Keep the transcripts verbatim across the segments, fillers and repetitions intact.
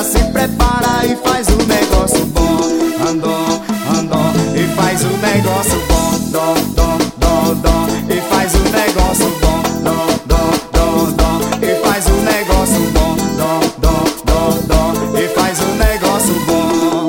se prepara e faz o negócio bom. Andou, andou e faz o negócio bom. Dó, dó, dó, dó e faz o negócio bom. Dó, dó, dó, dó e faz o negócio bom. Dó, dó, dó, dó e faz o negócio bom.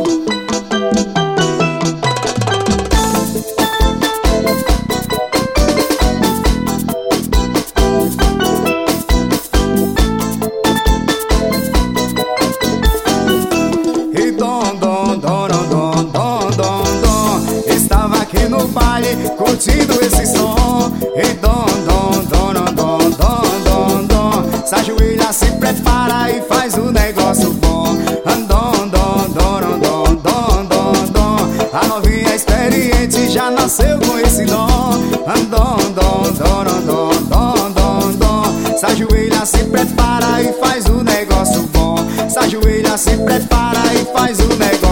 E dom, dom, dom, dom, dom, dom, dom, dom. Estava aqui no baile curtindo esse som. E dom, dom, dom, dom, dom, dom, dom, dom. Se ajoelha, se prepara e faz o negócio bom. Andom, dom, dom, dom, dom, dom, dom, dom. A novinha experiente já nasceu com esse dom. Andom, dom, dom, dom, dom, dom, dom, dom. Se ajoelha, se prepara e faz o negócio bom. Se ajoelha, se prepara e faz o negócio